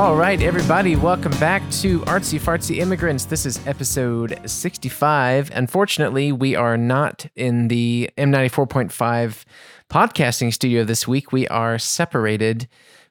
All right, everybody, welcome back to Artsy Fartsy Immigrants. This is episode 65. Unfortunately, we are not in the M94.5 podcasting studio this week. We are separated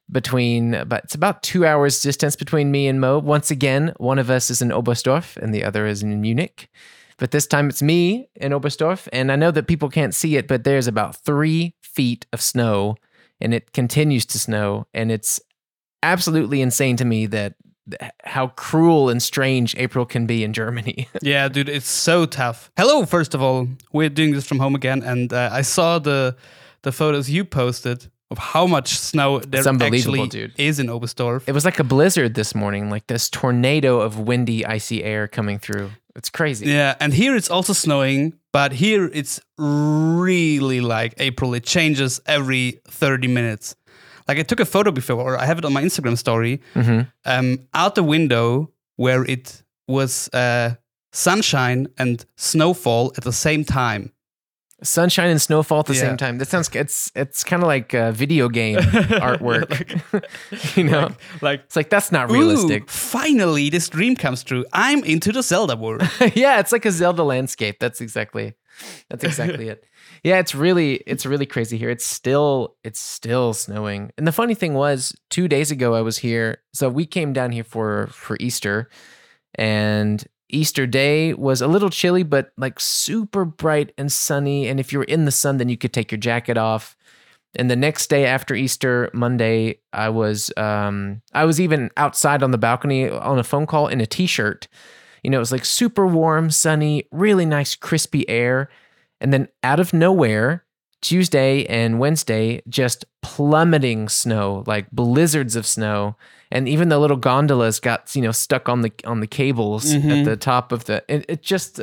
but it's about 2 hours distance between me and Mo. Once again, one of us is in Oberstdorf and the other is in Munich. But this time it's me in Oberstdorf, and I know that people can't see it, but there's about 3 feet of snow, and it continues to snow, and it's absolutely insane to me that how cruel and strange April can be in Germany. Yeah, dude, it's so tough. Hello, first of all. We're doing this from home again, and I saw the photos you posted of how much snow there actually dude. Is in Oberstdorf. It was like a blizzard this morning, like this tornado of windy, icy air coming through. It's crazy. Yeah, and here it's also snowing, but here it's really like April. It changes every 30 minutes. Like I took a photo before, or I have it on my Instagram story, out the window where it was sunshine and snowfall at the same time. Sunshine and snowfall at the same time. That sounds, it's kind of like a video game artwork. You know? It's like, that's not realistic. Ooh, finally, this dream comes true. I'm into the Zelda world. Yeah, it's like a Zelda landscape. That's exactly it. Yeah, it's really crazy here. It's still snowing. And the funny thing was, 2 days ago I was here. So we came down here for Easter, and Easter Day was a little chilly, but like super bright and sunny. And if you were in the sun, then you could take your jacket off. And the next day after Easter, Monday, I was even outside on the balcony on a phone call in a t-shirt. You know, it was like super warm, sunny, really nice, crispy air. And then out of nowhere, Tuesday and Wednesday, just plummeting snow, like blizzards of snow. And even the little gondolas got, stuck on the cables at the top of the. It just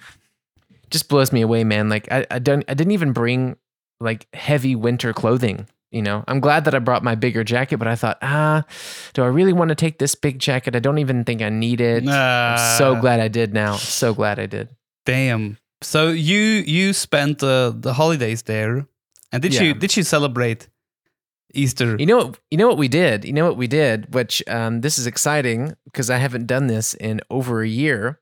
blows me away, man. Like I didn't even bring like heavy winter clothing. I'm glad that I brought my bigger jacket, but I thought, do I really want to take this big jacket? I don't even think I need it. I'm so glad I did now. So glad I did. Damn. So you spent the holidays there, and did you celebrate Easter? You know what we did? Which this is exciting because I haven't done this in over a year.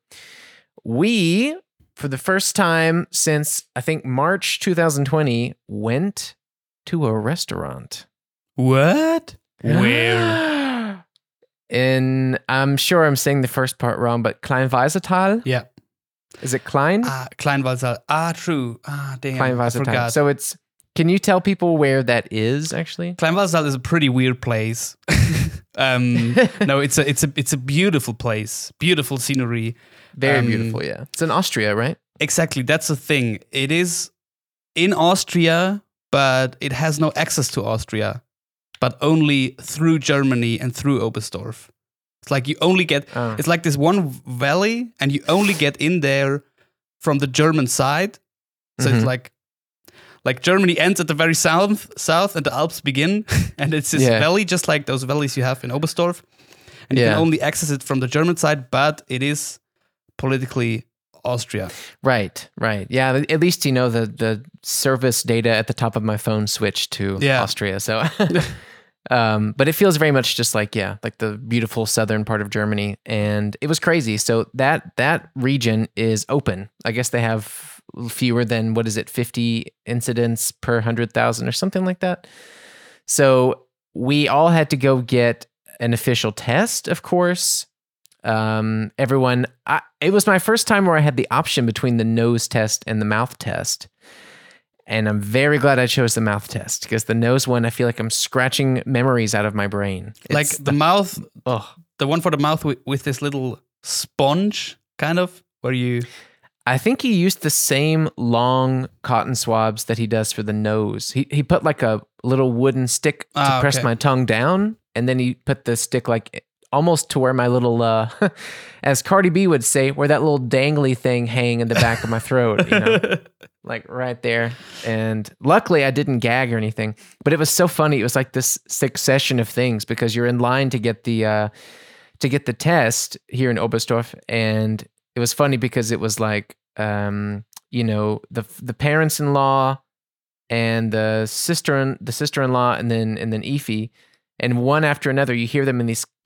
We, for the first time since I think March 2020, went to a restaurant. What? Where? I'm sure I'm saying the first part wrong, but Kleinweisertal? Yeah. Is it Klein? Kleinweisertal. True. Damn. Kleinweisertal. I forgot. So can you tell people where that is actually? Kleinweisertal is a pretty weird place. No, it's a beautiful place. Beautiful scenery. Very beautiful, yeah. It's in Austria, right? Exactly. That's the thing. It is in Austria, but it has no access to Austria, but only through Germany and through Oberstdorf. It's like you only get, it's like this one valley, and you only get in there from the German side. So it's like Germany ends at the very south, and the Alps begin, and it's this valley, just like those valleys you have in Oberstdorf. And you can only access it from the German side, but it is politically Austria. Right. Yeah, at least the service data at the top of my phone switched to Austria. So, but it feels very much just like the beautiful southern part of Germany, and it was crazy. So that region is open. I guess they have fewer than 50 incidents per 100,000 or something like that. So we all had to go get an official test, of course. Everyone, it was my first time where I had the option between the nose test and the mouth test. And I'm very glad I chose the mouth test, because the nose one, I feel like I'm scratching memories out of my brain. Like the mouth, the one for the mouth with this little sponge, kind of, where you... I think he used the same long cotton swabs that he does for the nose. He put like a little wooden stick to press my tongue down, and then he put the stick like almost to where my little, as Cardi B would say, where that little dangly thing hang in the back of my throat, like right there. And luckily I didn't gag or anything, but it was so funny. It was like this succession of things, because you're in line to get the test here in Oberstdorf. And it was funny because it was like, the parents-in-law and the sister-in-law and then Ify, and one after another, you hear them in these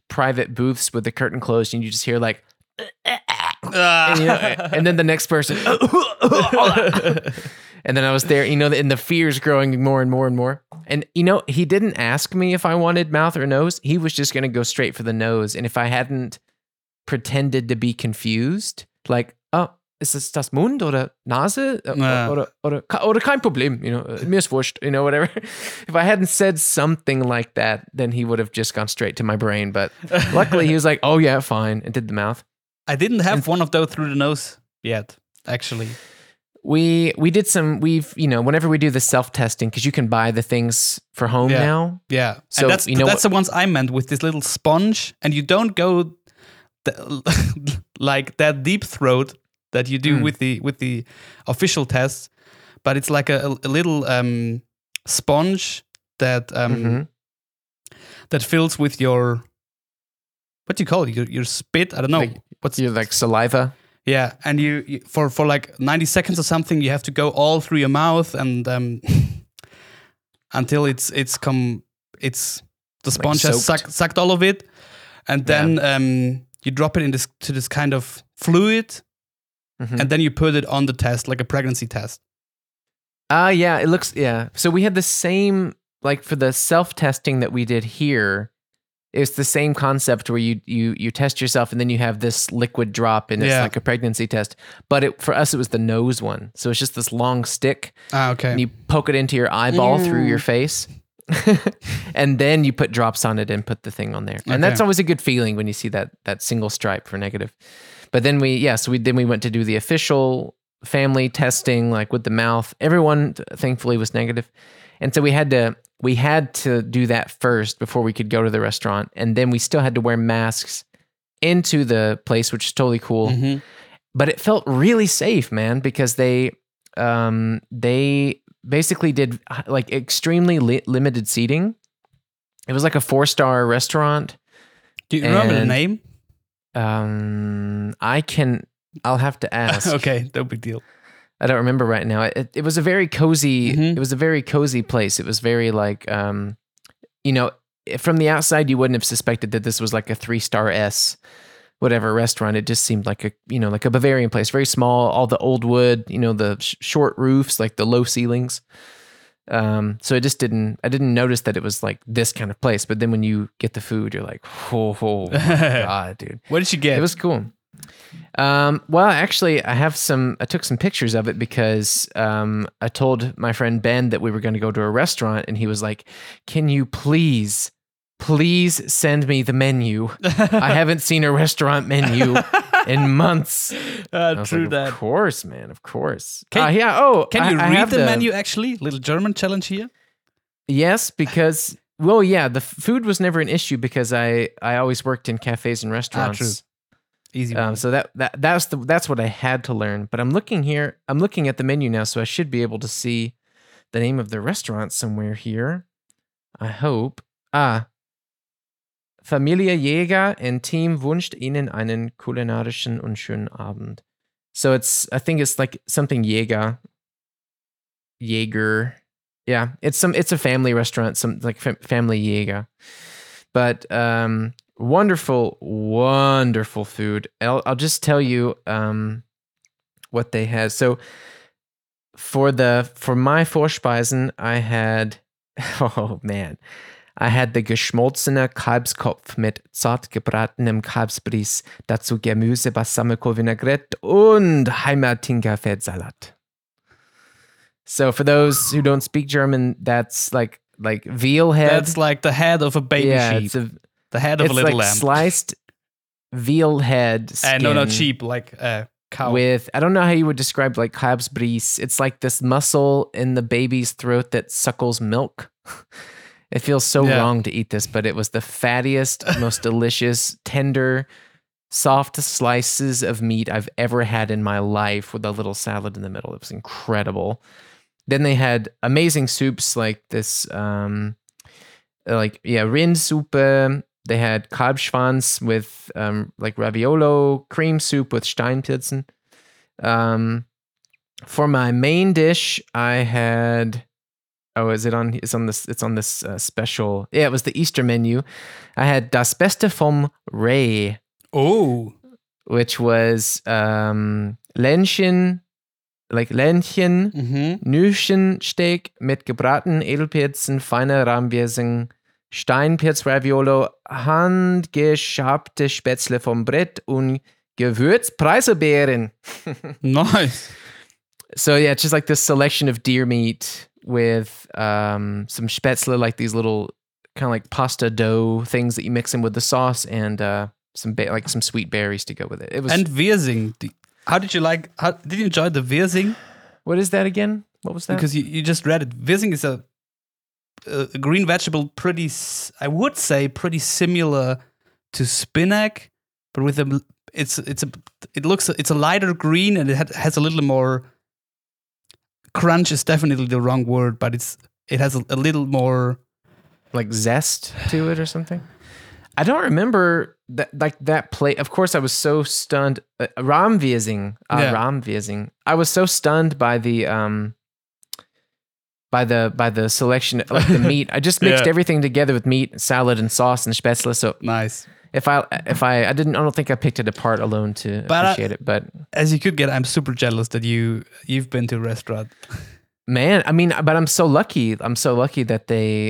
private booths with the curtain closed, and you just hear like, and, and then the next person, and then I was there, and the fear's growing more and more and more. And he didn't ask me if I wanted mouth or nose. He was just gonna go straight for the nose, and if I hadn't pretended to be confused, like, oh, ist es das Mund oder Nase oder kein Problem, mir ist wurscht, whatever. If I hadn't said something like that, then he would have just gone straight to my brain. But luckily, he was like, "Oh yeah, fine," and did the mouth. I didn't have one of those through the nose yet, actually. We did some. Whenever we do the self-testing, because you can buy the things for home now. Yeah, So and that's the ones I meant with this little sponge, and you don't go like that deep throat that you do with the official tests, but it's like a little sponge that that fills with your, what do you call it? Your spit? I don't know. What's your saliva? Yeah, and you for like 90 seconds or something, you have to go all through your mouth and until the sponge has sucked all of it, and then you drop it into this kind of fluid. And then you put it on the test, like a pregnancy test. Yeah, it looks, So we had the same, like for the self-testing that we did here, it's the same concept where you test yourself and then you have this liquid drop and it's like a pregnancy test. But for us, it was the nose one. So it's just this long stick. Okay. And you poke it into your eyeball through your face. And then you put drops on it and put the thing on there. And that's always a good feeling when you see that single stripe for negative. But then we went to do the official family testing, like with the mouth. Everyone thankfully was negative. And so we had to do that first before we could go to the restaurant. And then we still had to wear masks into the place, which is totally cool. Mm-hmm. But it felt really safe, man, because they basically did like extremely limited seating. It was like a 4-star restaurant. Do you remember the name? I'll have to ask. Okay, no big deal. I don't remember right now. It was a very cozy. It was a very cozy place. It was very like, from the outside you wouldn't have suspected that this was like a 3-star whatever restaurant. It just seemed like a Bavarian place, very small. All the old wood, the short roofs, like the low ceilings. So I didn't notice that it was like this kind of place. But then when you get the food, you're like, oh my God, dude. What did you get? It was cool. Well, actually, I took some pictures of it because I told my friend Ben that we were going to go to a restaurant, and he was like, "Can you please send me the menu? I haven't seen a restaurant menu in months." True that. Of course, man. Of course. Can you read the menu, actually? Little German challenge here. Yes, because, the food was never an issue because I always worked in cafes and restaurants. True. Easy. So that's what I had to learn. But I'm looking at the menu now, so I should be able to see the name of the restaurant somewhere here. I hope. Familie Jäger and Team wünscht Ihnen einen kulinarischen und schönen Abend. So I think it's like something Jäger. Yeah, it's a family restaurant, some like family Jäger. But wonderful, wonderful food. I'll just tell you what they had. So for my Vorspeisen, I had I had the geschmolzene Kalbskopf mit zart gebratenem Kalbsbries, dazu Gemüse, Balsamico Vinaigrette und Heimertinker Fettsalat. So for those who don't speak German, that's like veal head. That's like the head of a baby sheep. The head of a little lamb. It's like sliced veal head skin. No, not sheep, like cow. With, I don't know how you would describe like Kalbsbries. It's like this muscle in the baby's throat that suckles milk. It feels so wrong to eat this, but it was the fattiest, most delicious, tender, soft slices of meat I've ever had in my life with a little salad in the middle. It was incredible. Then they had amazing soups like this, Rindsuppe. They had Kalbschwanz with like raviolo, cream soup with Steinpilzen. For my main dish, I had Oh, is it on? It's on this. It's on this special. Yeah, it was the Easter menu. I had Das Beste vom Reh, Oh, which was Lähnchen, like Lähnchen, Nüschensteak mit gebratenen Edelpilzen, feiner Rahmwürzen, Steinpilz-Raviolo, handgeschabte Spätzle vom Brett und Gewürzpreiselbeeren. nice. So yeah, it's just like this selection of deer meat with some spätzle, like these little kind of like pasta dough things that you mix in with the sauce, and like some sweet berries to go with it. It was. And Wirsing. How did you like? Did you enjoy the Wirsing? What is that again? What was that? Because you just read it. Wirsing is a green vegetable, I would say pretty similar to spinach, but with it's a lighter green, and it has a little more. Crunch is definitely the wrong word, but it has a little more like zest to it or something. I don't remember that plate. Of course, I was so stunned. Rahmwürzing. Rahmwürzing. I was so stunned by the selection, like the meat. I just mixed everything together with meat, salad, and sauce and spätzle. So nice. I don't think I picked it apart alone to appreciate it. But as you could get, I'm super jealous that you've been to a restaurant. Man, I mean, but I'm so lucky. I'm so lucky that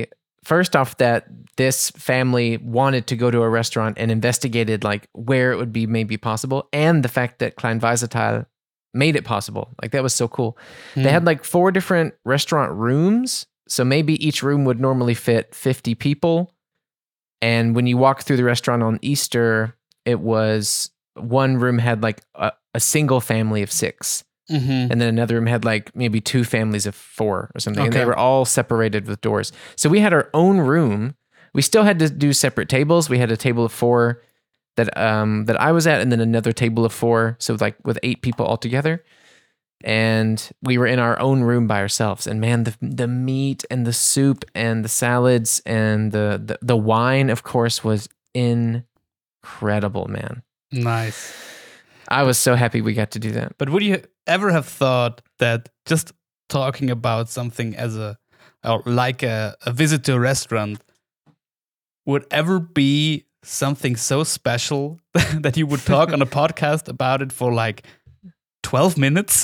that this family wanted to go to a restaurant and investigated like where it would be maybe possible, and the fact that Klein Weisetal made it possible. Like that was so cool. They had like 4 different restaurant rooms, so maybe each room would normally fit 50 people. And when you walk through the restaurant on Easter, it was one room had like a single family of 6. And then another room had like maybe 2 families of 4 or something. Okay. And they were all separated with doors. So we had our own room. We still had to do separate tables. We had a table of 4 that I was at, and then another table of 4. So like with 8 people all together. And we were in our own room by ourselves. And man, the meat and the soup and the salads and the wine, of course, was incredible, man. Nice. I was so happy we got to do that. But would you ever have thought that just talking about something like a visit to a restaurant would ever be something so special that you would talk on a podcast about it for like 12 minutes?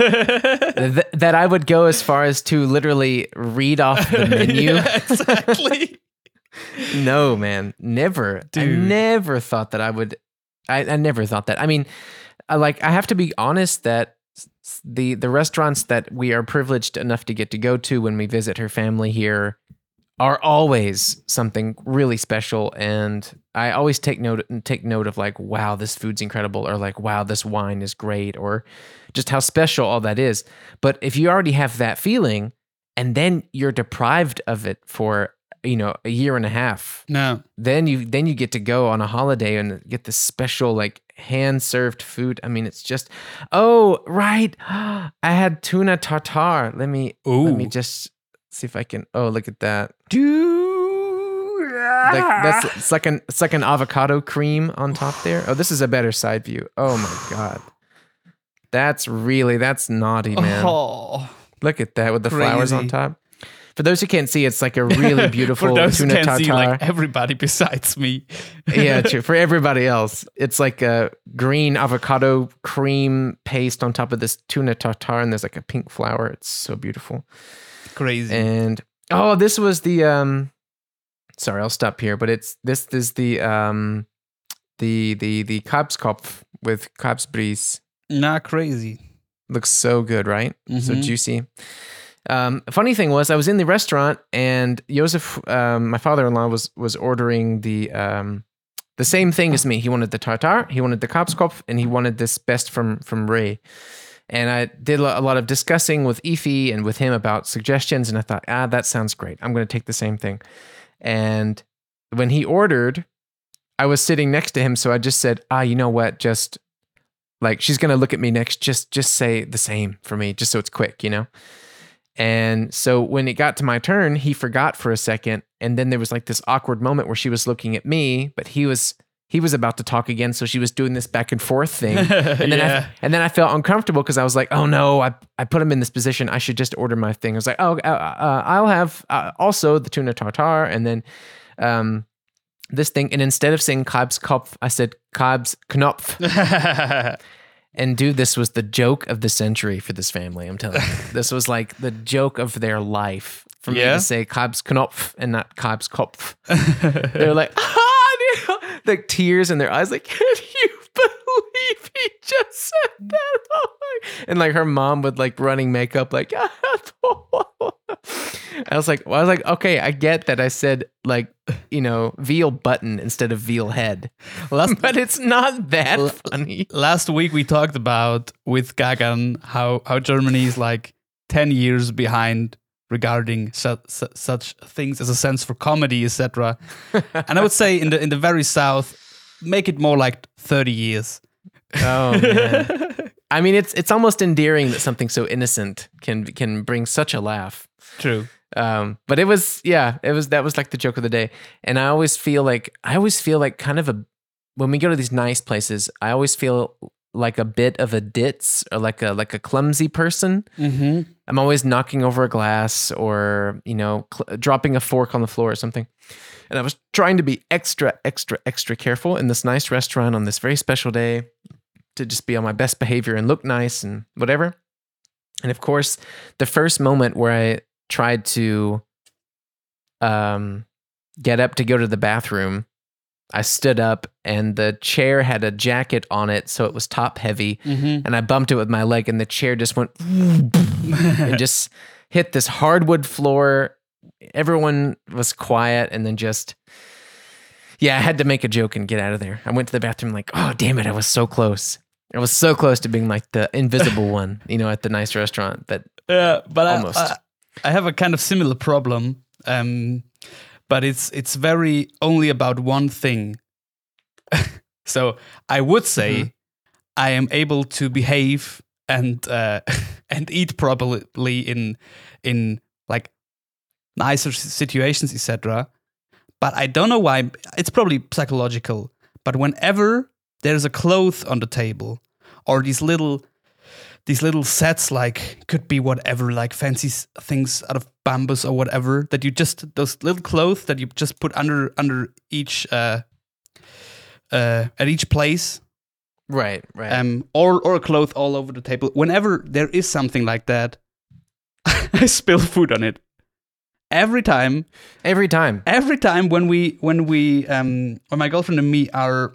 That I would go as far as to literally read off the menu? Yeah, exactly. No, man, never. Dude. I never thought that I would. I never thought that. I mean, I have to be honest that the restaurants that we are privileged enough to get to go to when we visit her family here are always something really special, and I always take note of like, wow, this food's incredible, or like, wow, this wine is great, or just how special all that is. But if you already have that feeling, and then you're deprived of it for a year and a half, then you get to go on a holiday and get this special like hand served food. I mean, it's just, oh right, I had tuna tartare. Let me just see if I can. Oh, look at that. It's like an avocado cream on top there. Oh, this is a better side view. Oh my God. That's naughty, man. Oh, look at that with the flowers on top. For those who can't see, it's like a really beautiful For those tuna who can't tartare. see, like everybody besides me. Yeah, true. For everybody else, it's like a green avocado cream paste on top of this tuna tartare, and there's like a pink flower. It's so beautiful. Crazy. And this was the sorry, I'll stop here, but this is the Kalbskopf with Kalbsbries. Crazy. Looks so good, right? So juicy. Funny thing was, I was in the restaurant, and Josef, my father-in-law, was ordering the same thing as me. He wanted the tartare, he wanted the Kalbskopf, and he wanted this best from Ray. And I did a lot of discussing with Ify and with him about suggestions, and I thought, that sounds great. I'm going to take the same thing. And when he ordered, I was sitting next to him, so I just said, you know what? Just like, she's going to look at me next. Just say the same for me, just so it's quick, And so when it got to my turn, he forgot for a second, and then there was like this awkward moment where she was looking at me, but he was he was about to talk again, so she was doing this back and forth thing, and then I felt uncomfortable because I was like, oh no, I put him in this position. I should just order my thing. I was like, oh, I'll have also the tuna tartare, and then this thing. And instead of saying Kalbskopf, I said Kalbsknopf. And dude, this was the joke of the century for this family. I'm telling you, this was like the joke of their life for me to say Kalbsknopf and not Kalbskopf. They're like, like tears in their eyes, like, can you believe he just said that? And like her mom with like running makeup, like, I was like, okay, I get that I said like, veal button instead of veal head, but it's not that funny. Last week we talked about with Gagan how Germany is like 10 years behind regarding such things as a sense for comedy, etc. And I would say in the very south, make it more like 30 years. Oh man. I mean, it's almost endearing that something so innocent can bring such a laugh. True. But that was like the joke of the day. And I always feel like kind of when we go to these nice places, I always feel like a bit of a ditz or like a clumsy person. Mm-hmm. I'm always knocking over a glass or, dropping a fork on the floor or something. And I was trying to be extra, extra, extra careful in this nice restaurant on this very special day to just be on my best behavior and look nice and whatever. And of course, the first moment where I tried to get up to go to the bathroom, I stood up and the chair had a jacket on it, so it was top heavy. Mm-hmm. And I bumped it with my leg and the chair just went and just hit this hardwood floor. Everyone was quiet and then I had to make a joke and get out of there. I went to the bathroom like, oh, damn it, I was so close. I was so close to being like the invisible one, at the nice restaurant. But almost. I have a kind of similar problem, but it's very only about one thing. So I would say I am able to behave and eat properly in like nicer situations, etc. But I don't know why. It's probably psychological. But whenever there's a cloth on the table or these little sets, like could be whatever, like fancy things out of bamboo or whatever, that you just, those little clothes that you just put under each at each place, right, or a cloth all over the table. Whenever there is something like that, I spill food on it. Every time when my girlfriend and me are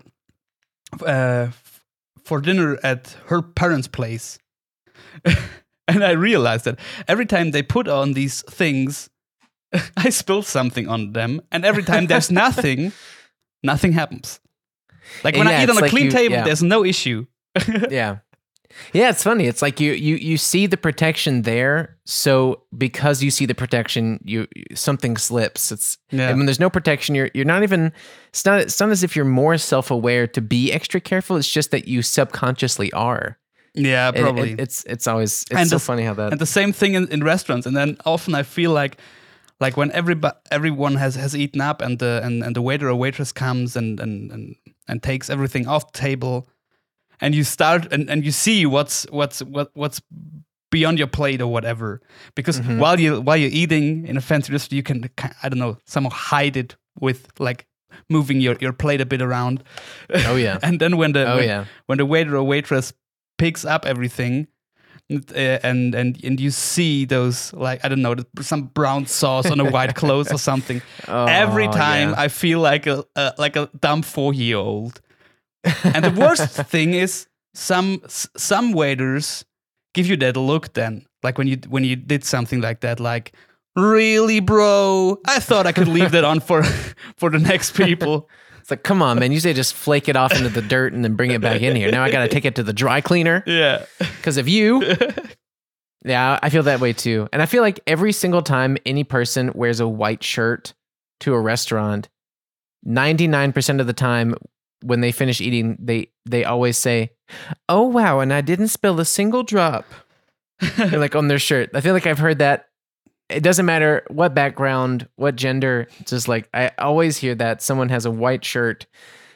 for dinner at her parents' place. And I realized that every time they put on these things, I spill something on them. And every time there's nothing happens. Like when I eat on a clean table, there's no issue. Yeah. Yeah, it's funny. It's like you see the protection there, so because you see the protection, something slips. And when there's no protection, you're not even. It's not as if you're more self-aware to be extra careful. It's just that you subconsciously are. Yeah, probably. It's so funny how that. And the same thing in restaurants. And then often I feel like when everyone has eaten up and the waiter or waitress comes and takes everything off the table. And you start and you see what's beyond your plate or whatever, because while you're eating in a fancy restaurant, you can, I don't know, somehow hide it with like moving your plate a bit around. Oh yeah. And then when the waiter or waitress picks up everything, and you see those, like, I don't know, some brown sauce on a white cloth or something. Every time I feel like a dumb 4-year-old. And the worst thing is some waiters give you that look then, like when you did something like that, like, really, bro? I thought I could leave that on for the next people. It's like, come on, man. You say just flake it off into the dirt and then bring it back in here. Now I got to take it to the dry cleaner. Yeah. Because of you. Yeah, I feel that way too. And I feel like every single time any person wears a white shirt to a restaurant, 99% of the time, when they finish eating, they always say, "Oh wow, and I didn't spill a single drop." Like on their shirt. I feel like I've heard that. It doesn't matter what background, what gender. It's just like I always hear that someone has a white shirt.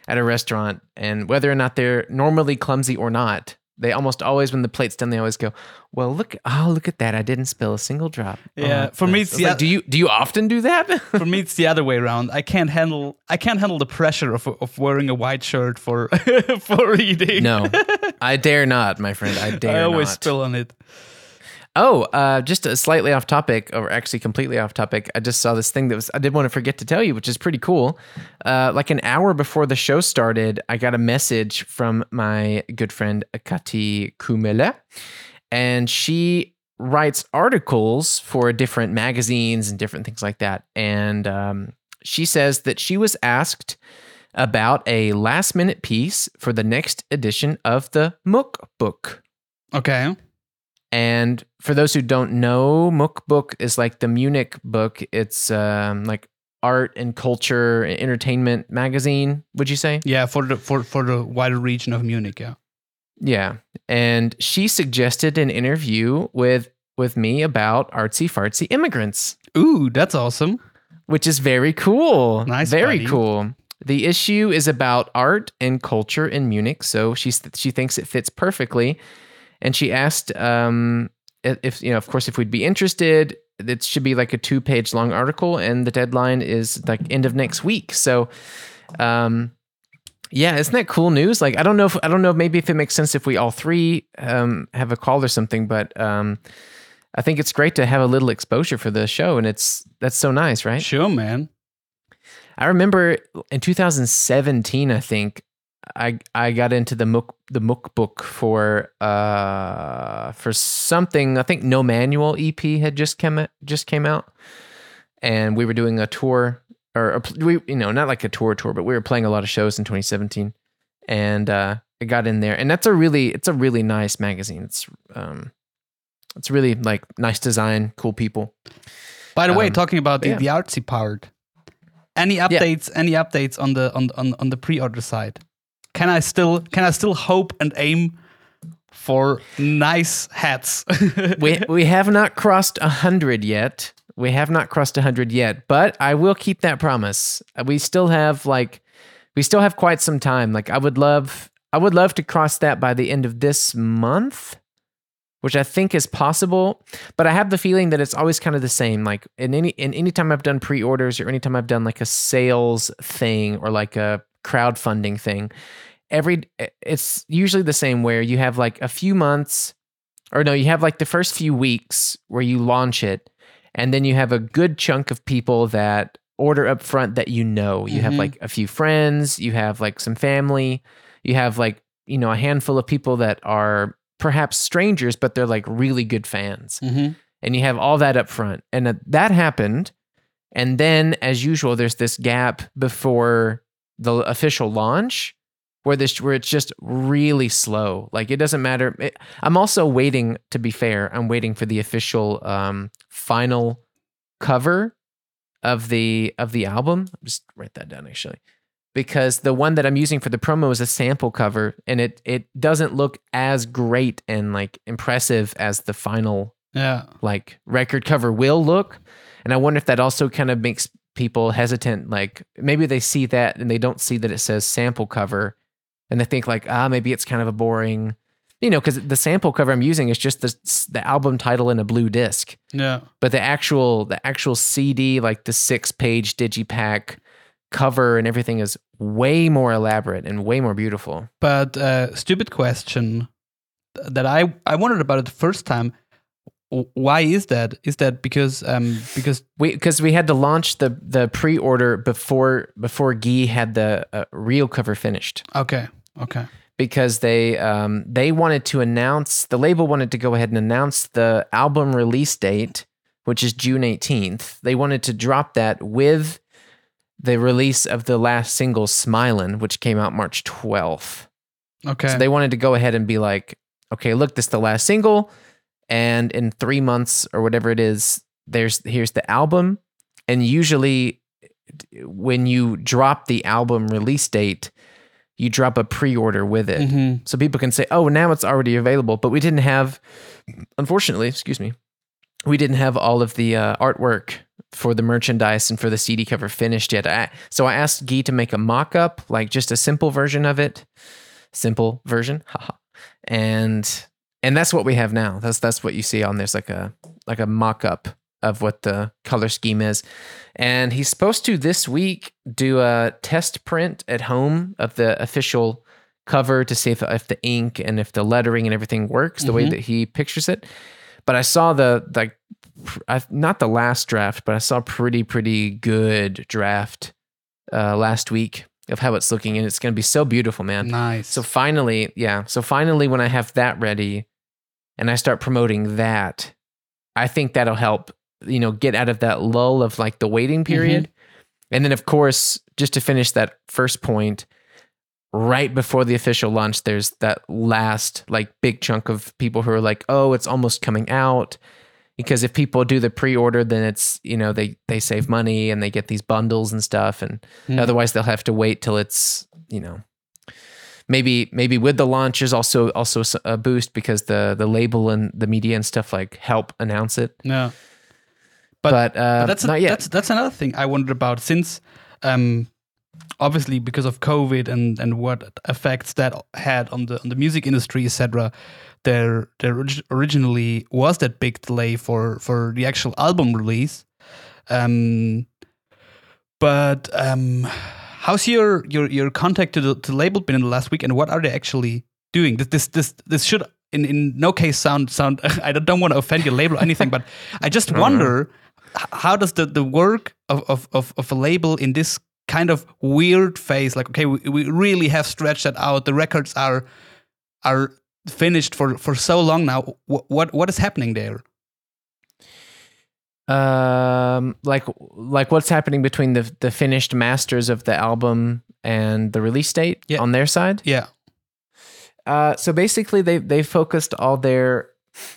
at a restaurant, and whether or not they're normally clumsy or not, they almost always, when the plate's done, they always go, "Well, look at that! I didn't spill a single drop." Yeah, for me, it's like, do you often do that? For me, it's the other way around. I can't handle the pressure of wearing a white shirt for for eating. No, I dare not, my friend. I dare not. I always spill on it. Oh, just a slightly off topic, or actually completely off topic. I just saw this thing I did want to forget to tell you, which is pretty cool. Like an hour before the show started, I got a message from my good friend Kati Kumele, and she writes articles for different magazines and different things like that. And she says that she was asked about a last-minute piece for the next edition of the Mook Book. Okay. And for those who don't know, Mook Book is like the Munich book. It's like art and culture and entertainment magazine, would you say? Yeah, for the wider region of Munich, yeah. Yeah. And she suggested an interview with me about artsy fartsy immigrants. Ooh, that's awesome. Which is very cool. Nice, very buddy. cool. The issue is about art and culture in Munich, so she thinks it fits perfectly. And she asked if, of course, if we'd be interested. It should be like a 2-page long article, and the deadline is like end of next week. So, yeah, isn't that cool news? Like, I don't know maybe if it makes sense if we all three have a call or something, but I think it's great to have a little exposure for the show, and that's so nice, right? Sure, man. I remember in 2017, I think, I got into the Mook Book for something. I think No Manual EP had just came out, and we were doing a tour, or we not like a tour, but we were playing a lot of shows in 2017, and I got in there, and it's a really nice magazine. It's really like nice design, cool people. By the way, talking about the artsy part, any updates? Yeah. Any updates on the pre-order side? Can I still hope and aim for nice hats? we have not crossed 100 yet. But I will keep that promise. We still have quite some time. Like I would love to cross that by the end of this month, which I think is possible. But I have the feeling that it's always kind of the same. Like in any time I've done pre-orders, or anytime I've done like a sales thing or like a crowdfunding thing, it's usually the same, where you have like a few months, or no, you have like the first few weeks where you launch it, and then you have a good chunk of people that order up front that you have like a few friends, you have like some family, you have like a handful of people that are perhaps strangers, but they're like really good fans, and you have all that up front, and that happened. And then, as usual, there's this gap before the official launch where it's just really slow. Like it doesn't matter. I'm also waiting, to be fair, I'm waiting for the official final cover of the album. I'll just write that down actually, because the one that I'm using for the promo is a sample cover, and it doesn't look as great and like impressive as the final like record cover will look. And I wonder if that also kind of makes people hesitant. Like maybe they see that and they don't see that it says sample cover, and they think like, maybe it's kind of a boring, because the sample cover I'm using is just the album title in a blue disc. Yeah. But the actual CD, like the 6-page digipack cover and everything, is way more elaborate and way more beautiful. But stupid question that I wondered about it the first time. Why is that? Is that because we had to launch the pre-order before Guy had the real cover finished? Okay. Because they wanted to announce, the label wanted to go ahead and announce the album release date, which is June 18th. They wanted to drop that with the release of the last single, Smilin', which came out March 12th. Okay. So they wanted to go ahead and be like, okay, look, this is the last single, and in 3 months or whatever it is, here's the album. And usually when you drop the album release date, you drop a pre-order with it. So people can say, oh, now it's already available. But we didn't have, unfortunately, we didn't have all of the artwork for the merchandise and for the CD cover finished yet. So I asked Guy to make a mock-up, like just a simple version of it. Simple version. Haha. And that's what we have now. That's what you see on there's like a mock-up of what the color scheme is. And he's supposed to this week do a test print at home of the official cover to see if the ink and if the lettering and everything works the way that he pictures it. But I saw not the last draft, but I saw a pretty good draft last week of how it's looking, and it's going to be so beautiful, man. Nice. So finally, when I have that ready and I start promoting that, I think that'll help, get out of that lull of like the waiting period. And then of course, just to finish that first point, right before the official launch, there's that last like big chunk of people who are like, oh, it's almost coming out. Because if people do the pre-order, then it's, they save money and they get these bundles and stuff. And otherwise they'll have to wait till it's, maybe with the launch is also a boost because the label and the media and stuff like help announce it. No. But that's not yet. That's another thing I wondered about, since obviously because of COVID and what effects that had on the music industry, etc. There originally was that big delay for the actual album release. But how's your contact to the label been in the last week, and what are they actually doing? This should in no case sound I don't want to offend your label or anything, but I just wonder how does the work of a label in this kind of weird phase, like, okay, we really have stretched that out, the records are finished for so long now, what is happening there? Like what's happening between the finished masters of the album and the release date on their side? Yeah. So basically they focused all their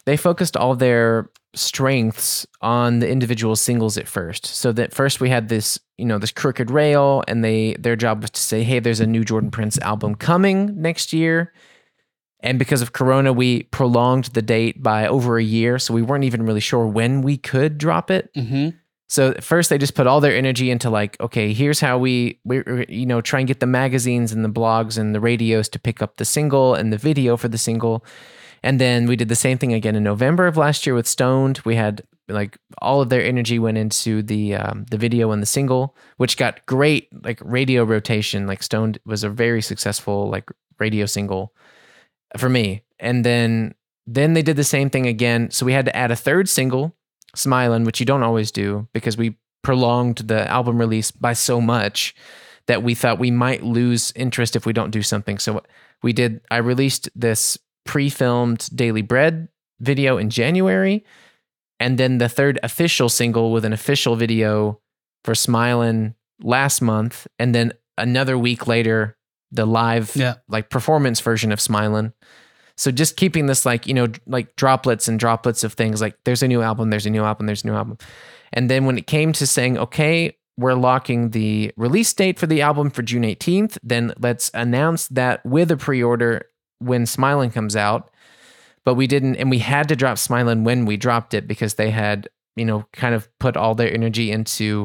strengths on the individual singles at first. So that first we had this, this Crooked Rail, and their job was to say, hey, there's a new Jordan Prince album coming next year. And because of Corona, we prolonged the date by over a year. So we weren't even really sure when we could drop it. So at first they just put all their energy into like, okay, here's how we try and get the magazines and the blogs and the radios to pick up the single and the video for the single. And then we did the same thing again in November of last year with Stoned. We had like all of their energy went into the video and the single, which got great like radio rotation. Like Stoned was a very successful like radio single for me. And then they did the same thing again. So we had to add a third single, Smilin', which you don't always do because we prolonged the album release by so much that we thought we might lose interest if we don't do something. So I released this pre-filmed Daily Bread video in January, and then the third official single with an official video for Smilin' last month, and then another week later the live like performance version of Smilin'. So just keeping this like like droplets and droplets of things, like there's a new album, there's a new album, there's a new album. And then when it came to saying, okay, we're locking the release date for the album for June 18th, then let's announce that with a pre-order when Smilin' comes out. But we didn't, and we had to drop Smilin' when we dropped it because they had, kind of put all their energy into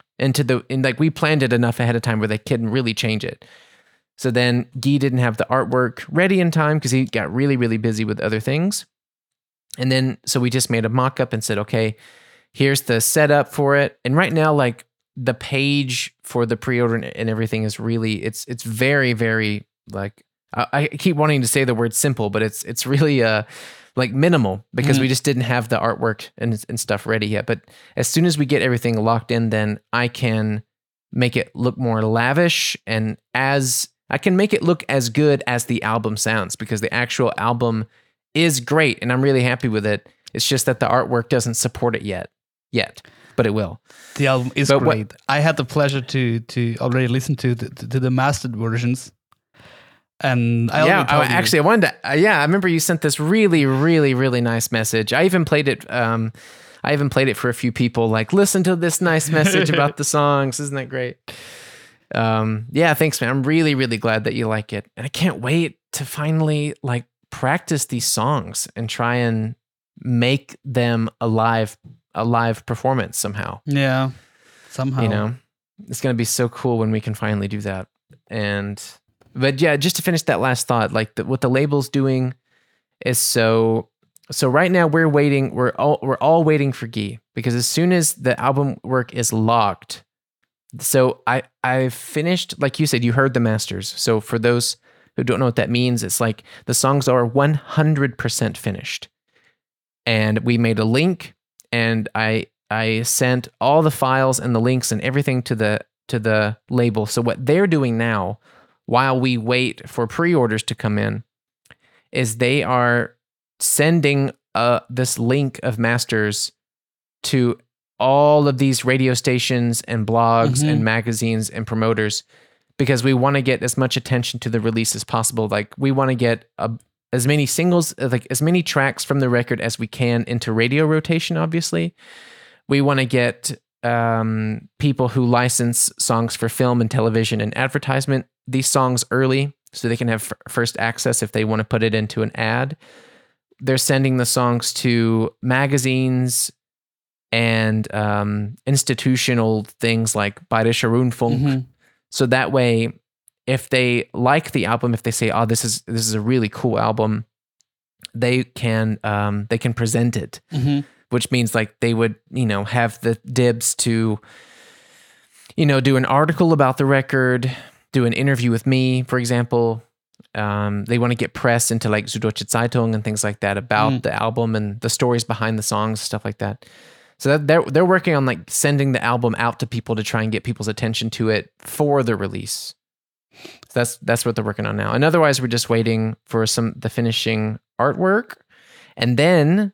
like we planned it enough ahead of time where they couldn't really change it. So then Guy didn't have the artwork ready in time because he got really, really busy with other things. And then, so we just made a mock-up and said, okay, here's the setup for it. And right now, like the page for the pre-order and everything is really, it's very, very like, I keep wanting to say the word simple, but it's really like minimal because we just didn't have the artwork and stuff ready yet. But as soon as we get everything locked in, then I can make it look more lavish, and I can make it look as good as the album sounds, because the actual album is great and I'm really happy with it. It's just that the artwork doesn't support it yet, but it will. The album is great. I had the pleasure to already listen to the mastered versions. And I wanted to. I remember you sent this really, really, really nice message. I even played it. For a few people. Like, listen to this nice message about the songs. Isn't that great? Thanks, man. I'm really, really glad that you like it, and I can't wait to finally like practice these songs and try and make them a live performance somehow. Yeah, somehow. You know, it's going to be so cool when we can finally do that. But yeah, just to finish that last thought, like what the label's doing is so right now we're waiting. We're all waiting for Guy, because as soon as the album work is locked, so I've finished, like you said, you heard the masters. So for those who don't know what that means, it's like the songs are 100% finished. And we made a link, and I sent all the files and the links and everything to the label. So what they're doing now, while we wait for pre-orders to come in, is they are sending this link of masters to all of these radio stations and blogs and magazines and promoters, because we want to get as much attention to the release as possible. Like, we want to get as many singles, like as many tracks from the record as we can into radio rotation, obviously. We want to get people who license songs for film and television and advertisement these songs early, so they can have first access if they want to put it into an ad. They're sending the songs to magazines and institutional things like Bayerischer Rundfunk. So that way, if they like the album, if they say, "Oh, this is a really cool album," they can present it. Which means like they would, have the dibs to, do an article about the record, do an interview with me, for example. They want to get press into like Süddeutsche Zeitung and things like that about the album and the stories behind the songs, stuff like that. So they're working on like sending the album out to people to try and get people's attention to it for the release. So that's what they're working on now. And otherwise, we're just waiting for the finishing artwork, and then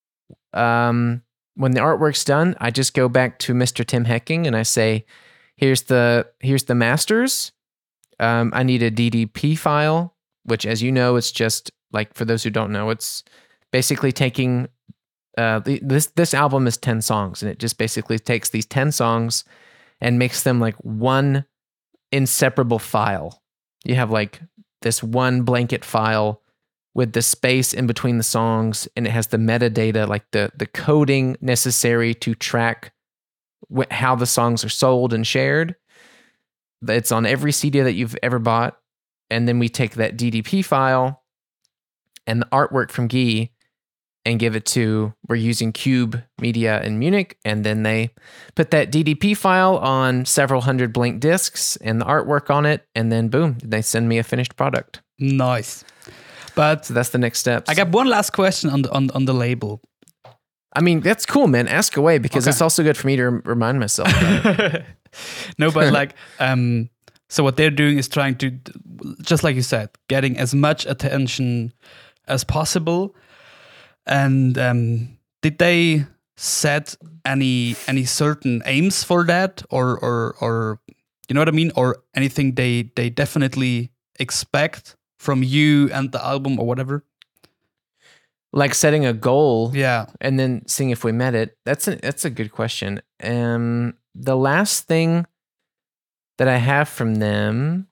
when the artwork's done, I just go back to Mr. Tim Hecking and I say, here's the masters. I need a DDP file, which, as you know, it's just like, for those who don't know, it's basically taking this album is 10 songs, and it just basically takes these 10 songs and makes them like one inseparable file. You have like this one blanket file with the space in between the songs, and it has the metadata, like the coding necessary to track how the songs are sold and shared. It's on every CD that you've ever bought. And then we take that DDP file and the artwork from Guy and give it to, we're using Cube Media in Munich, and then they put that DDP file on several hundred blank discs and the artwork on it, and then boom, they send me a finished product. Nice. But so that's the next steps. I got one last question on the label. I mean, that's cool, man. Ask away, because it's also good for me to remind myself about it. No, but like, so what they're doing is trying to, just like you said, getting as much attention as possible. And did they set any certain aims for that, or you know what I mean, or anything they definitely expect from you and the album or whatever? Like setting a goal, yeah, and then seeing if we met it. That's a good question. The last thing that I have from them,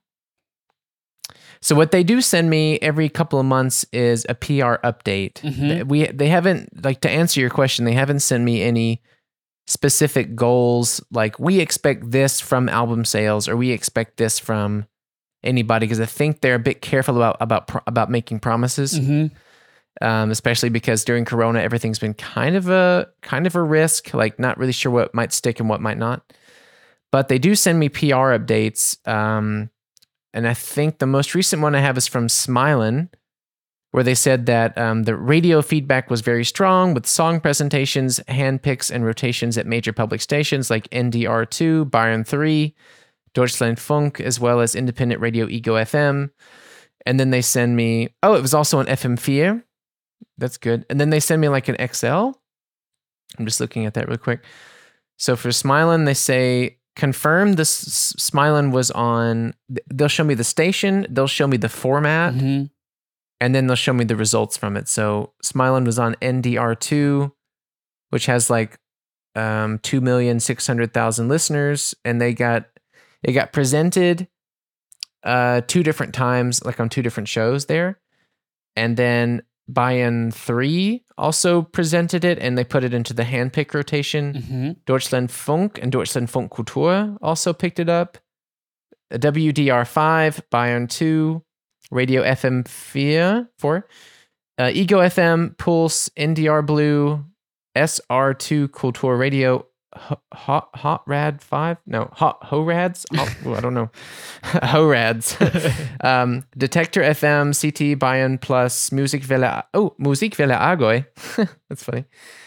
so what they do send me every couple of months is a PR update. They haven't, like, to answer your question, they haven't sent me any specific goals, like we expect this from album sales or we expect this from anybody, because I think they're a bit careful about making promises. Especially because during Corona, everything's been kind of a risk, like not really sure what might stick and what might not. But they do send me PR updates. And I think the most recent one I have is from Smilin, where they said that the radio feedback was very strong with song presentations, handpicks, and rotations at major public stations like NDR2, Bayern 3, Deutschlandfunk, as well as independent radio Ego FM. And then they send me, it was also an FM4. That's good. And then they send me like an XL. I'm just looking at that real quick. So for Smilin, they say, confirm this Smilin was on, they'll show me the station, they'll show me the format, and then they'll show me the results from it. So Smilin was on NDR2, which has like 2,600,000 listeners, and it got presented 2 different times, like on 2 different shows there. And then Bayern 3 also presented it, and they put it into the handpick rotation. Deutschlandfunk and Deutschlandfunk Kultur also picked it up. WDR 5, Bayern 2, Radio FM 4, Ego FM, Pulse, NDR Blue, SR2 Kultur Radio, Hot Rad 5? No, Horads? I don't know. Horads. Detector FM, CT, Bayern Plus, Musikwelle Allgäu. That's funny.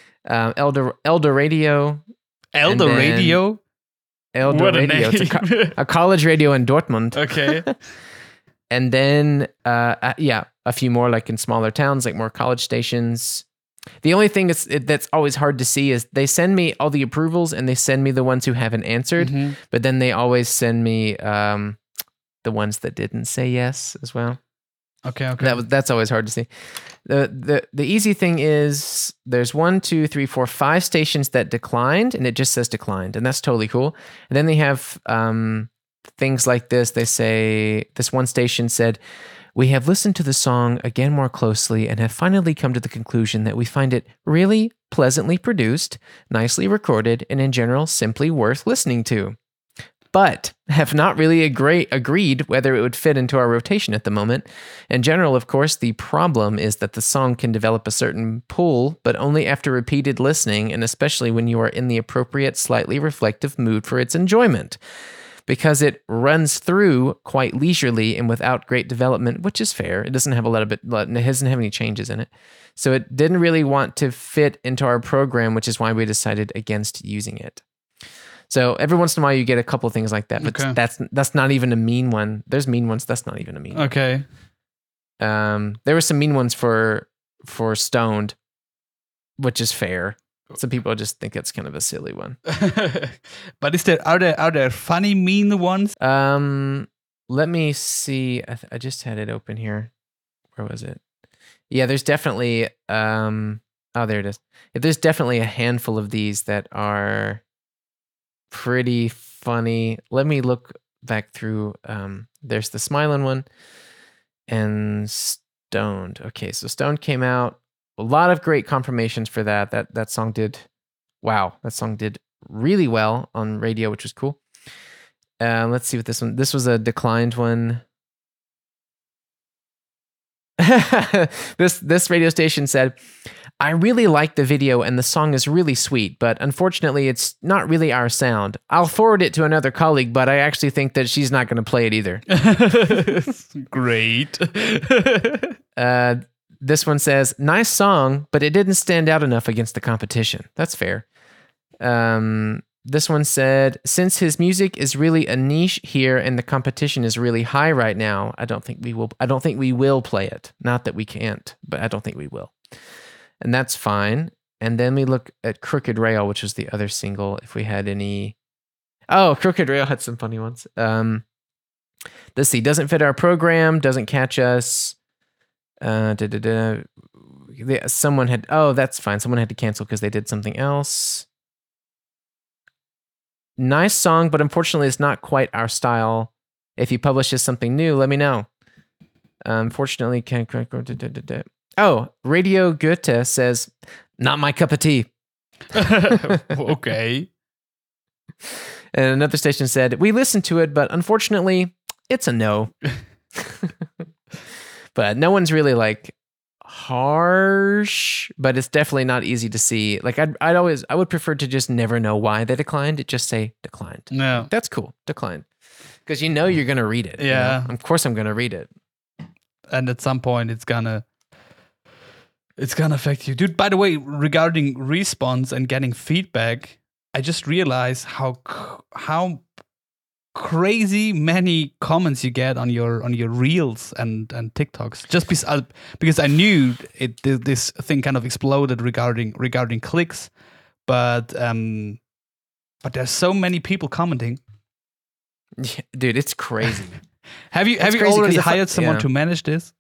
Elder Radio. Elder Radio? Elder What a Radio. name. It's a college radio in Dortmund. Okay. And then, a few more like in smaller towns, like more college stations. The only thing that's always hard to see is they send me all the approvals and they send me the ones who haven't answered, but then they always send me the ones that didn't say yes as well. Okay. That's always hard to see. The easy thing is there's 1, 2, 3, 4, 5 stations that declined, and it just says declined, and that's totally cool. And then they have things like this. They say this one station said, "We have listened to the song again more closely and have finally come to the conclusion that we find it really pleasantly produced, nicely recorded, and in general simply worth listening to, but have not really agreed whether it would fit into our rotation at the moment. In general, of course, the problem is that the song can develop a certain pull, but only after repeated listening, and especially when you are in the appropriate, slightly reflective mood for its enjoyment. Because it runs through quite leisurely and without great development, which is fair. It doesn't have it doesn't have any changes in it. So it didn't really want to fit into our program, which is why we decided against using it." So every once in a while you get a couple of things like that, but that's not even a mean one. There's mean ones, that's not even a mean one. Okay. There were some mean ones for Stoned, which is fair. Some people just think it's kind of a silly one. But are there funny mean ones? Let me see. I just had it open here. Where was it? Yeah, there's definitely there it is. There's definitely a handful of these that are pretty funny. Let me look back through. There's the Smiling one and Stoned. Okay, so Stoned came out. A lot of great confirmations for that. That song did, wow, that song did really well on radio, which was cool. Let's see what this one, this was a declined one. This radio station said, "I really like the video and the song is really sweet, but unfortunately it's not really our sound. I'll forward it to another colleague, but I actually think that she's not going to play it either." Great. This one says, "Nice song, but it didn't stand out enough against the competition." That's fair. This one said, "Since his music is really a niche here and the competition is really high right now, I don't think we will play it. Not that we can't, but I don't think we will." And that's fine. And then we look at Crooked Rail, which was the other single. If we had any, Crooked Rail had some funny ones. Let's see, doesn't fit our program, doesn't catch us. Someone had, that's fine. Someone had to cancel because they did something else. Nice song, but unfortunately it's not quite our style. If he publishes something new, let me know. Unfortunately, can't. Radio Goethe says, "Not my cup of tea." Okay. And another station said, "We listened to it, but unfortunately, it's a no." But no one's really like harsh, but it's definitely not easy to see. Like I would prefer to just never know why they declined. It just say declined. No, that's cool. Declined. Because you're going to read it. Yeah. You know? Of course I'm going to read it. And at some point it's gonna affect you. Dude, by the way, regarding response and getting feedback, I just realized how crazy many comments you get on your reels and TikToks, just because I knew this thing kind of exploded regarding clicks, but there's so many people commenting. Yeah, dude, it's crazy. Have you already hired someone to manage this?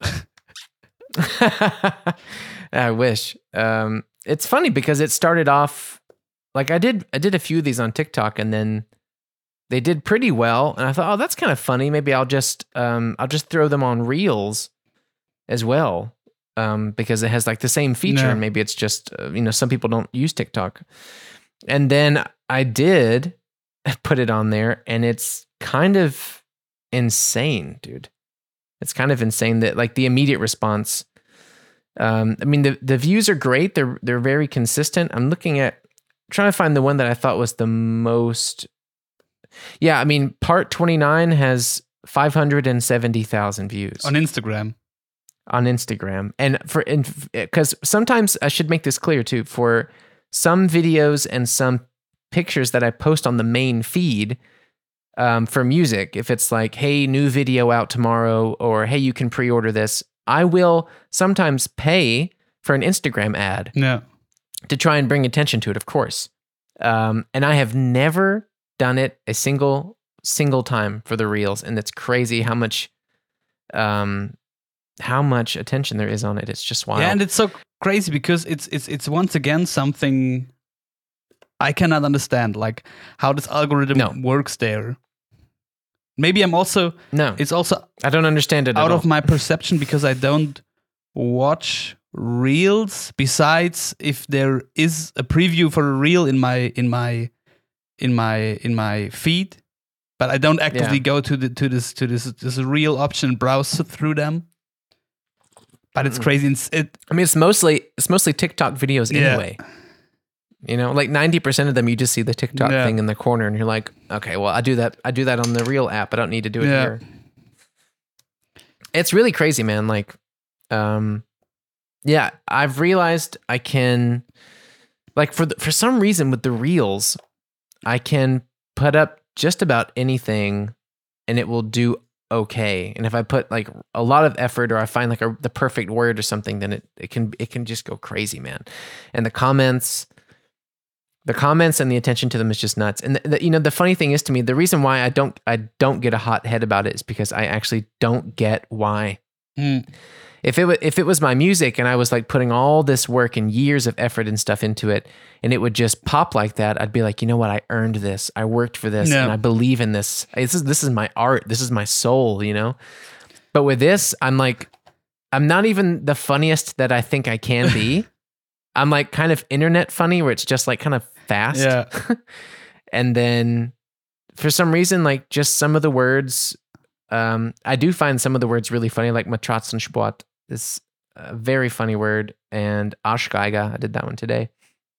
I wish. It's funny because it started off like I did a few of these on TikTok, and then they did pretty well, and I thought, oh, that's kind of funny. Maybe I'll just throw them on Reels as well. because it has like the same feature, Yeah. and maybe it's just some people don't use TikTok. And then I did put it on there, and it's kind of insane, dude. It's kind of insane that like the immediate response. I mean, the views are great. They're very consistent. I'm trying to find the one that I thought was the most. Yeah, I mean, part 29 has 570,000 views On Instagram. And because sometimes I should make this clear too, for some videos and some pictures that I post on the main feed for music, if it's like, hey, new video out tomorrow, or hey, you can pre-order this, I will sometimes pay for an Instagram ad Yeah. to try and bring attention to it, of course. And I have never done it a single time for the reels, and it's crazy how much attention there is on it. It's just wild. Yeah, and it's so crazy because it's once again something I cannot understand, like how this algorithm works there. Maybe I'm also it's also I don't understand it out at of my perception because I don't watch reels. Besides, if there is a preview for a reel in my feed, but I don't actively go to this reel option and browse through them. But it's crazy. I mean, it's mostly TikTok videos anyway. Like 90% of them, you just see the TikTok thing in the corner, and you're like, okay, well, I do that on the Reel app. I don't need to do it here. It's really crazy, man. Like, I've realized I can, like, for some reason with the Reels, I can put up just about anything, and it will do okay. And if I put like a lot of effort, or I find like the perfect word or something, then it can just go crazy, man. And the comments and the attention to them is just nuts. And the funny thing is, to me, the reason why I don't get a hot head about it is because I actually don't get why. If it was my music and I was like putting all this work and years of effort and stuff into it, and it would just pop like that, I'd be like, you know what? I earned this. I worked for this, and I believe in this. This is my art. This is my soul, But with this, I'm like, I'm not even the funniest that I think I can be. I'm like kind of internet funny, where it's just like kind of fast. Yeah. And then for some reason, like just some of the words, I do find some of the words really funny, like Matratzensport is a very funny word, and Arschgeiger, I did that one today.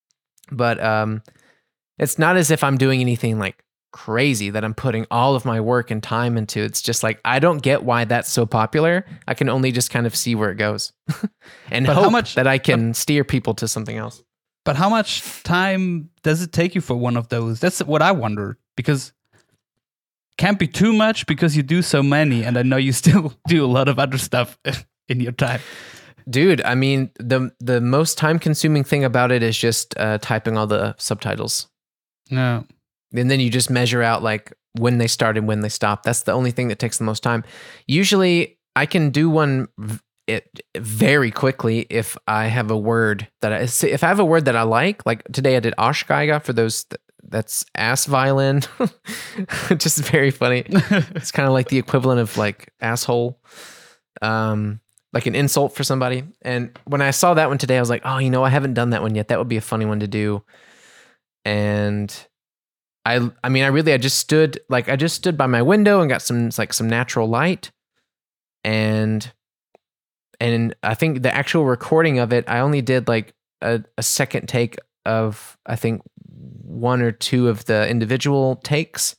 But it's not as if I'm doing anything like crazy that I'm putting all of my work and time into. It's just like, I don't get why that's so popular. I can only just kind of see where it goes and hope that I can steer people to something else. But how much time does it take you for one of those? That's what I wonder, because can't be too much because you do so many, and I know you still do a lot of other stuff in your time. Dude, I mean, the most time-consuming thing about it is just typing all the subtitles. No. And then you just measure out like when they start and when they stop. That's the only thing that takes the most time. Usually, I can do one very quickly if I have a word if I have a word that I like today I did Arschgeiger for those. That's ass violin. Just very funny. It's kind of like the equivalent of like asshole. Like an insult for somebody. And when I saw that one today, I was like, oh, I haven't done that one yet. That would be a funny one to do. And I just stood by my window and got some natural light. And I think the actual recording of it, I only did like a second take of, I think, one or two of the individual takes.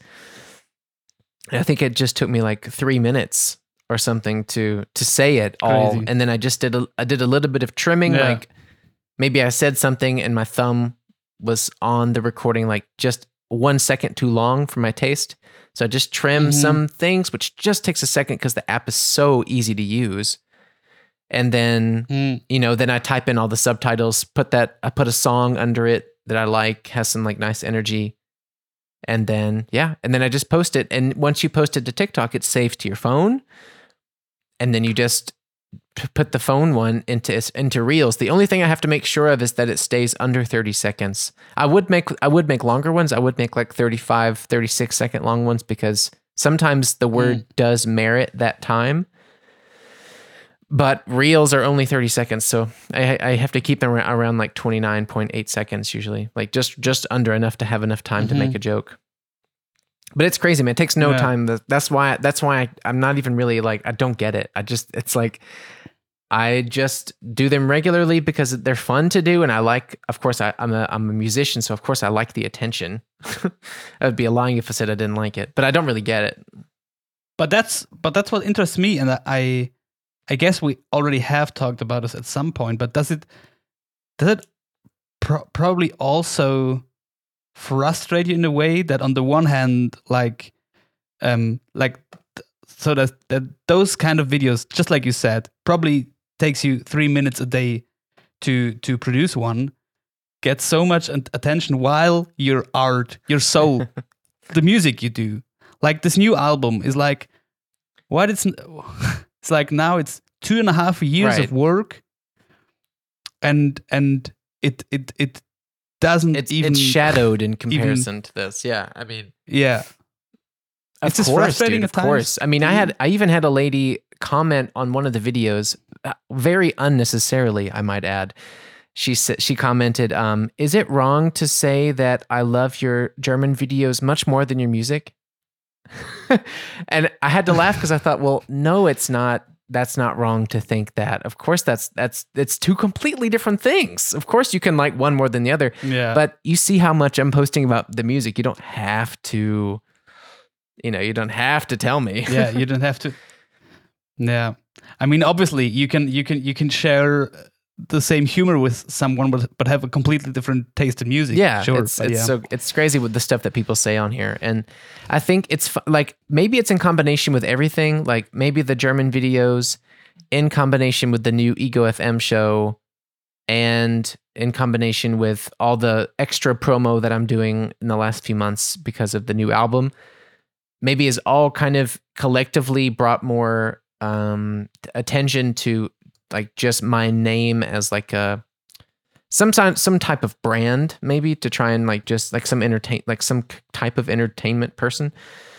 And I think it just took me like 3 minutes or something to say it all. Crazy. And then I just did a little bit of trimming. Yeah. Like maybe I said something and my thumb was on the recording like just 1 second too long for my taste. So I just trim some things, which just takes a second because the app is so easy to use. And then, then I type in all the subtitles, I put a song under it that I like, has some like nice energy. And then, and then I just post it. And once you post it to TikTok, it's saved to your phone. And then you just put the phone one into Reels. The only thing I have to make sure of is that it stays under 30 seconds. I would make longer ones. I would make like 35, 36 second long ones because sometimes the word does merit that time. But reels are only 30 seconds, so I have to keep them around like 29.8 seconds usually, like just under enough to have enough time to make a joke. But it's crazy, man. It takes no time. That's why I'm not even really like, I don't get it. It's like, I just do them regularly because they're fun to do, and I like. Of course, I'm a musician, so of course I like the attention. I would be lying if I said I didn't like it, but I don't really get it. But that's what interests me, and I guess we already have talked about this at some point. But does it probably also frustrate you in a way that on the one hand, so that those kind of videos, just like you said, probably takes you 3 minutes a day to produce one, get so much attention, while your art, your soul, the music you do, like this new album is like, what it's like now it's 2.5 years of work, and it doesn't it's shadowed in comparison to this. Yeah, I mean, yeah. It's just frustrating at times. Of course. I mean, I even had a lady comment on one of the videos, very unnecessarily, I might add. She commented, "Is it wrong to say that I love your German videos much more than your music?" And I had to laugh because I thought, well, no, it's not. That's not wrong to think that. Of course, it's two completely different things. Of course, you can like one more than the other. Yeah. But you see how much I'm posting about the music. You don't have to. You don't have to tell me. Yeah, you don't have to. Yeah, I mean, obviously, you can share the same humor with someone, but have a completely different taste in music. Yeah, sure. It's crazy with the stuff that people say on here, and I think it's like maybe it's in combination with everything. Like maybe the German videos, in combination with the new Ego FM show, and in combination with all the extra promo that I'm doing in the last few months because of the new album. Maybe is all kind of collectively brought more attention to like just my name as like some type of brand, maybe to try and like just like some type of entertainment person.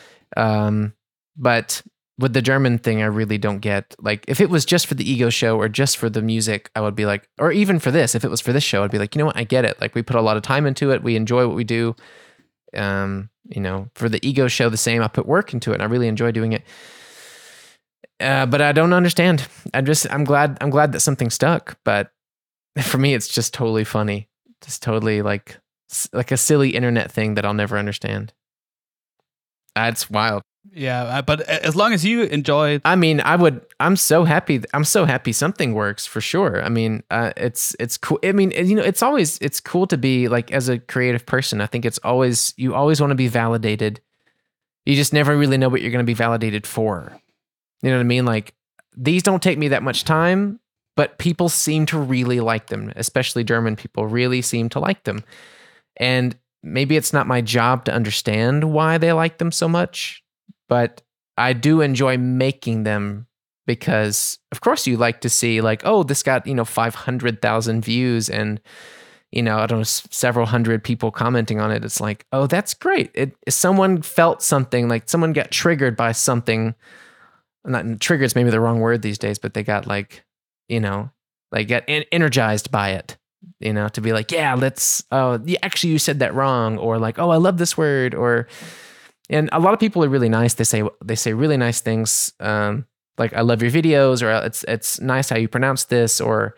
But with the German thing, I really don't get, like, if it was just for the Ego show or just for the music, I would be like, or even for this, if it was for this show, I'd be like, you know what, I get it. Like we put a lot of time into it. We enjoy what we do. For the Ego show, the same. I put work into it, and I really enjoy doing it. But I don't understand. I'm glad that something stuck. But for me, it's just totally funny. Just totally like a silly internet thing that I'll never understand. It's wild. Yeah, but as long as you enjoy it. I mean, I'm so happy. I'm so happy something works for sure. I mean, it's cool. I mean, it's cool to be like, as a creative person, I think you always want to be validated. You just never really know what you're going to be validated for. You know what I mean? Like, these don't take me that much time, but people seem to really like them, especially German people really seem to like them. And maybe it's not my job to understand why they like them so much, but I do enjoy making them because, of course, you like to see like, oh, this got, 500,000 views and, I don't know, several hundred people commenting on it. It's like, oh, that's great. Someone felt something, like someone got triggered by something. Not triggered is maybe the wrong word these days, but they got like, got energized by it. To be like, yeah, actually you said that wrong, or like, oh, I love this word, and a lot of people are really nice. They say really nice things, like I love your videos, or it's nice how you pronounce this, or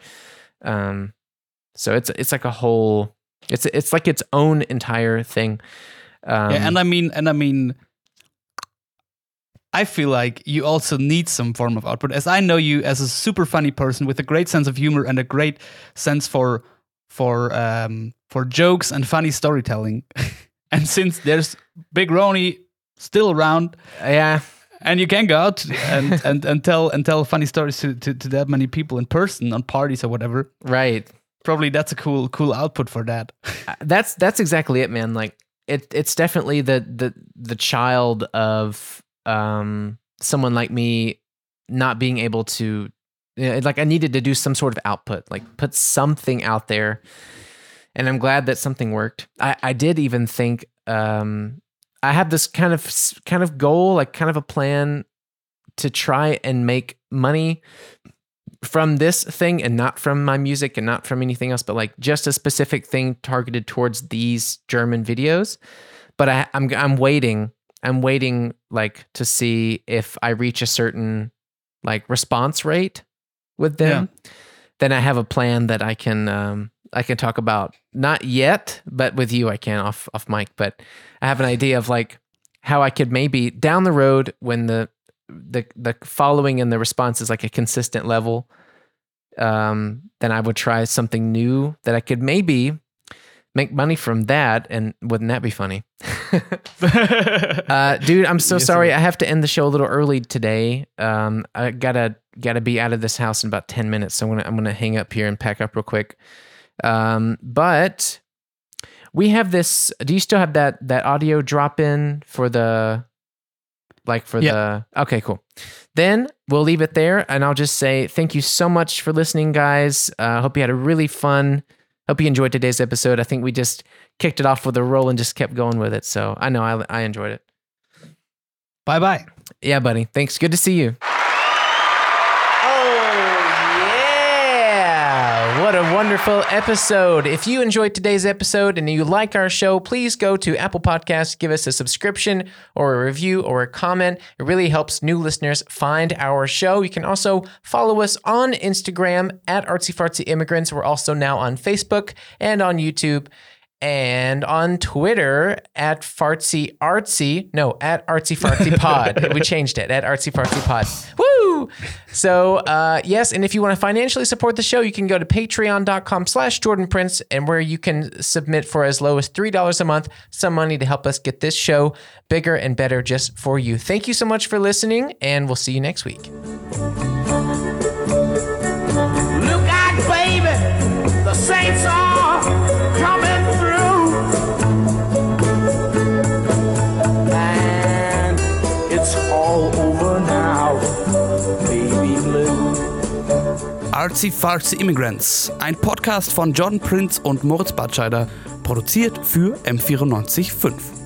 so it's like a whole, it's like its own entire thing. And I mean, I feel like you also need some form of output, as I know you as a super funny person with a great sense of humor and a great sense for jokes and funny storytelling. And since there's Big Rony still around, yeah, and you can go out and tell funny stories to that many people in person on parties or whatever, right? Probably that's a cool output for that. That's exactly it, man. Like it's definitely the child of someone like me not being able to, like, I needed to do some sort of output, like put something out there. And I'm glad that something worked. I did even think, I had this kind of goal, like kind of a plan to try and make money from this thing and not from my music and not from anything else, but like just a specific thing targeted towards these German videos. But I'm waiting like to see if I reach a certain like response rate with them. Yeah. Then I have a plan that I can talk about. Not yet, but with you I can off mic. But I have an idea of like how I could maybe down the road when the following and the response is like a consistent level, then I would try something new that I could maybe make money from that. And wouldn't that be funny? Dude, I'm so sorry. I have to end the show a little early today. I gotta be out of this house in about 10 minutes. So I'm gonna hang up here and pack up real quick. But we have this. Do you still have that audio drop in for the? Okay, cool. Then we'll leave it there, and I'll just say thank you so much for listening, guys. Hope you had a really fun. Hope you enjoyed today's episode. I think we just kicked it off with a roll and just kept going with it. So I know I enjoyed it. Bye. Yeah, buddy. Thanks. Good to see you. What a wonderful episode. If you enjoyed today's episode and you like our show, please go to Apple Podcasts, give us a subscription or a review or a comment. It really helps new listeners find our show. You can also follow us on Instagram at Artsy Fartsy Immigrants. We're also now on Facebook and on YouTube and on Twitter at Artsy Fartsy Pod. We changed it at Artsy Fartsy Pod. Woo! So, yes, and if you want to financially support the show, you can go to patreon.com/JordanPrince, and where you can submit for as low as $3 a month, some money to help us get this show bigger and better just for you. Thank you so much for listening, and we'll see you next week. Look out, baby, the Saints are coming through. And it's all over now, baby blue. Artsy Fartsy Immigrants, ein Podcast von Jordan Prince und Moritz Batscheider, produziert für M94.5.